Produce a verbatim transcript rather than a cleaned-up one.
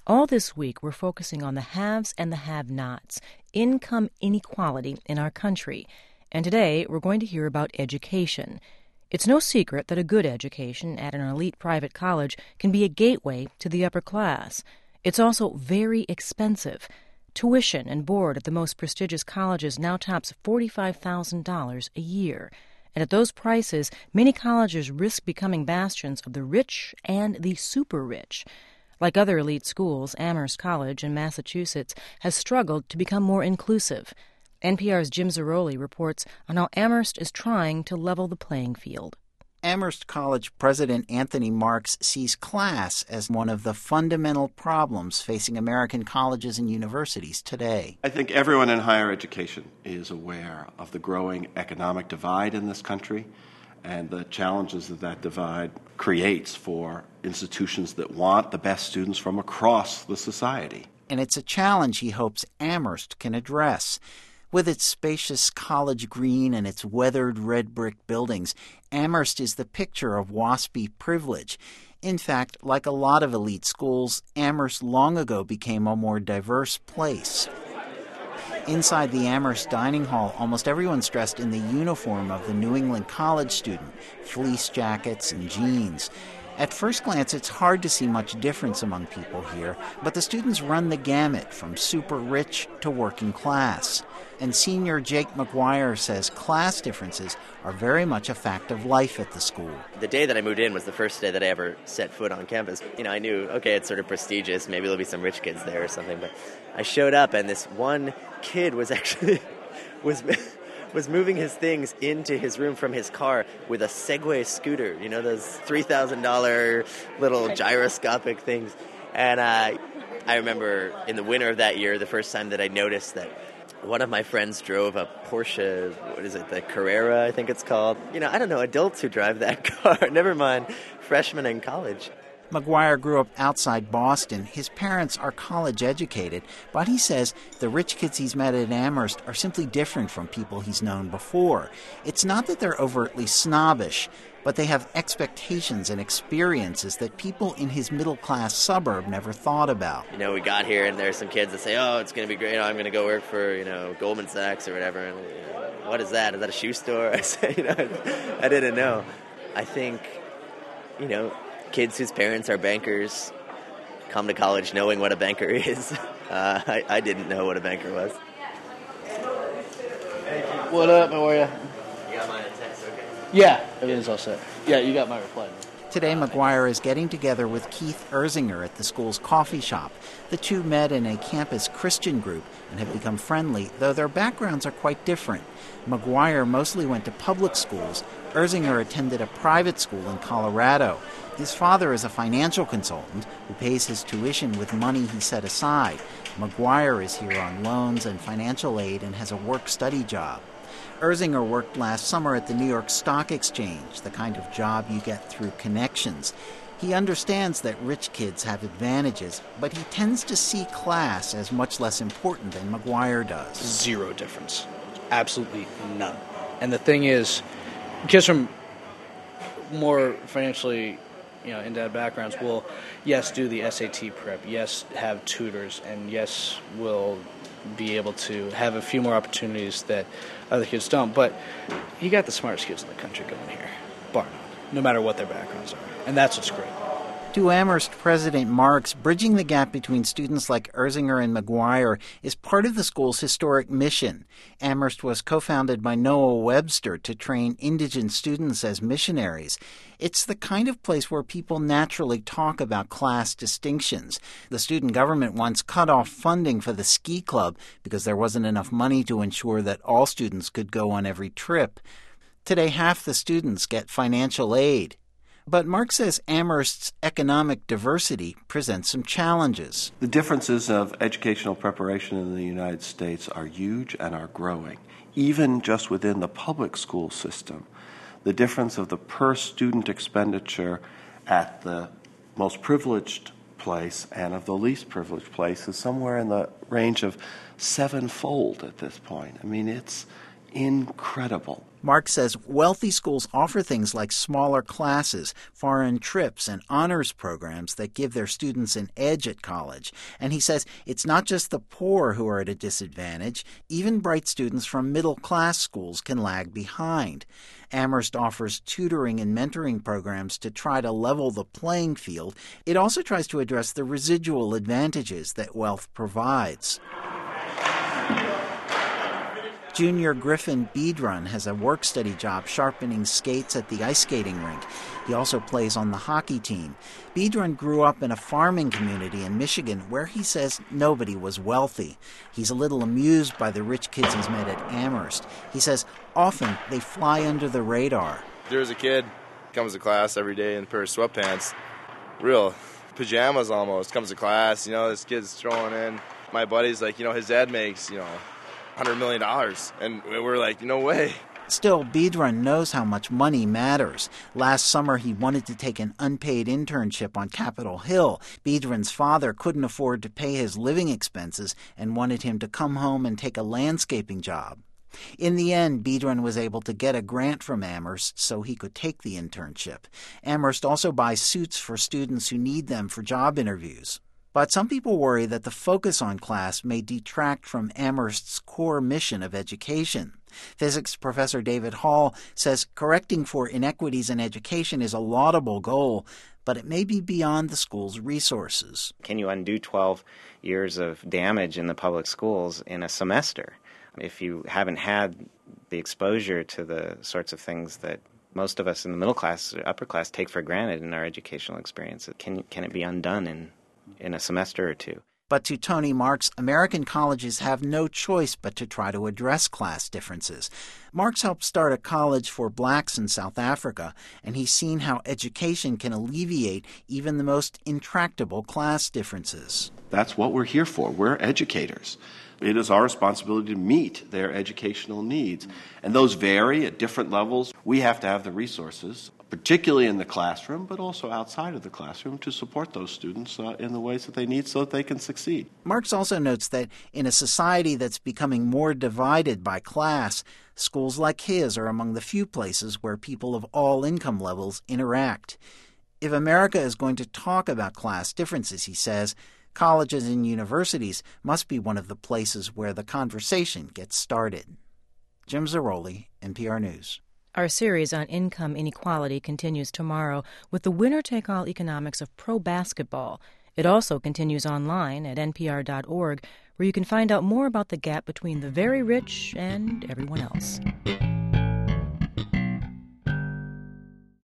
All this week, we're focusing on the haves and the have-nots, income inequality in our country. And today, we're going to hear about education. It's no secret that a good education at an elite private college can be a gateway to the upper class. It's also very expensive. Tuition and board at the most prestigious colleges now tops forty-five thousand dollars a year. And at those prices, many colleges risk becoming bastions of the rich and the super-rich. Like other elite schools, Amherst College in Massachusetts has struggled to become more inclusive. N P R's Jim Zarroli reports on how Amherst is trying to level the playing field. Amherst College President Anthony Marks sees class as one of the fundamental problems facing American colleges and universities today. I think everyone in higher education is aware of the growing economic divide in this country and the challenges that that divide creates for institutions that want the best students from across the society. And it's a challenge he hopes Amherst can address. With its spacious college green and its weathered red brick buildings, Amherst is the picture of waspy privilege. In fact, like a lot of elite schools, Amherst long ago became a more diverse place. Inside the Amherst dining hall, almost everyone's dressed in the uniform of the New England college student, fleece jackets and jeans. At first glance, it's hard to see much difference among people here, but the students run the gamut from super rich to working class. And senior Jake McGuire says class differences are very much a fact of life at the school. The day that I moved in was the first day that I ever set foot on campus. You know, I knew, okay, it's sort of prestigious, maybe there'll be some rich kids there or something, but I showed up and this one kid was actually, was... was moving his things into his room from his car with a Segway scooter, you know, those three thousand dollars little gyroscopic things. And uh, I remember in the winter of that year, the first time that I noticed that one of my friends drove a Porsche, what is it, the Carrera, I think it's called. You know, I don't know, adults who drive that car, never mind freshmen in college. McGuire grew up outside Boston. His parents are college educated, but he says the rich kids he's met at Amherst are simply different from people he's known before. It's not that they're overtly snobbish, but they have expectations and experiences that people in his middle-class suburb never thought about. You know, we got here and there's some kids that say, oh, it's going to be great, you know, I'm going to go work for, you know, Goldman Sachs or whatever. And, you know, what is that? Is that a shoe store? I say, you know, I didn't know. I think, you know, kids whose parents are bankers come to college knowing what a banker is. Uh, I, I didn't know what a banker was. What up? How are you? You got my text, okay? Yeah, everything's all set. Yeah, you got my reply. Today, McGuire is getting together with Keith Erzinger at the school's coffee shop. The two met in a campus Christian group and have become friendly, though their backgrounds are quite different. McGuire mostly went to public schools. Erzinger attended a private school in Colorado. His father is a financial consultant who pays his tuition with money he set aside. McGuire is here on loans and financial aid and has a work-study job. Erzinger worked last summer at the New York Stock Exchange, the kind of job you get through connections. He understands that rich kids have advantages, but he tends to see class as much less important than McGuire does. Zero difference. Absolutely none. And the thing is, kids from more financially, you know, endowed backgrounds will, yes, do the S A T prep, yes, have tutors, and yes, will be able to have a few more opportunities that other kids don't. But you got the smartest kids in the country going here, bar none, no matter what their backgrounds are. And that's what's great. To Amherst President Marks, bridging the gap between students like Erzinger and McGuire is part of the school's historic mission. Amherst was co-founded by Noah Webster to train indigent students as missionaries. It's the kind of place where people naturally talk about class distinctions. The student government once cut off funding for the ski club because there wasn't enough money to ensure that all students could go on every trip. Today, half the students get financial aid. But Mark says Amherst's economic diversity presents some challenges. The differences of educational preparation in the United States are huge and are growing. Even just within the public school system, the difference of the per-student expenditure at the most privileged place and of the least privileged place is somewhere in the range of sevenfold at this point. I mean, it's incredible. Mark says wealthy schools offer things like smaller classes, foreign trips, and honors programs that give their students an edge at college. And he says it's not just the poor who are at a disadvantage. Even bright students from middle-class schools can lag behind. Amherst offers tutoring and mentoring programs to try to level the playing field. It also tries to address the residual advantages that wealth provides. Junior Griffin Biedrun has a work-study job sharpening skates at the ice skating rink. He also plays on the hockey team. Biedrun grew up in a farming community in Michigan where he says nobody was wealthy. He's a little amused by the rich kids he's met at Amherst. He says often they fly under the radar. There's a kid comes to class every day in a pair of sweatpants, real pajamas almost, comes to class. You know, this kid's throwing in. My buddy's like, you know, his dad makes, you know, one hundred million dollars. And we're like, no way. Still, Biedrun knows how much money matters. Last summer, he wanted to take an unpaid internship on Capitol Hill. Biedrun's father couldn't afford to pay his living expenses and wanted him to come home and take a landscaping job. In the end, Biedrun was able to get a grant from Amherst so he could take the internship. Amherst also buys suits for students who need them for job interviews. But some people worry that the focus on class may detract from Amherst's core mission of education. Physics professor David Hall says correcting for inequities in education is a laudable goal, but it may be beyond the school's resources. Can you undo twelve years of damage in the public schools in a semester? If you haven't had the exposure to the sorts of things that most of us in the middle class, upper class, take for granted in our educational experience, can, can it be undone in in a semester or two? But to Tony Marks, American colleges have no choice but to try to address class differences. Marks helped start a college for blacks in South Africa, and he's seen how education can alleviate even the most intractable class differences. That's what we're here for. We're educators. It is our responsibility to meet their educational needs. And those vary at different levels. We have to have the resources, particularly in the classroom, but also outside of the classroom, to support those students uh, in the ways that they need so that they can succeed. Marks also notes that in a society that's becoming more divided by class, schools like his are among the few places where people of all income levels interact. If America is going to talk about class differences, he says, colleges and universities must be one of the places where the conversation gets started. Jim Zaroli, N P R News. Our series on income inequality continues tomorrow with the winner-take-all economics of pro basketball. It also continues online at N P R dot org, where you can find out more about the gap between the very rich and everyone else.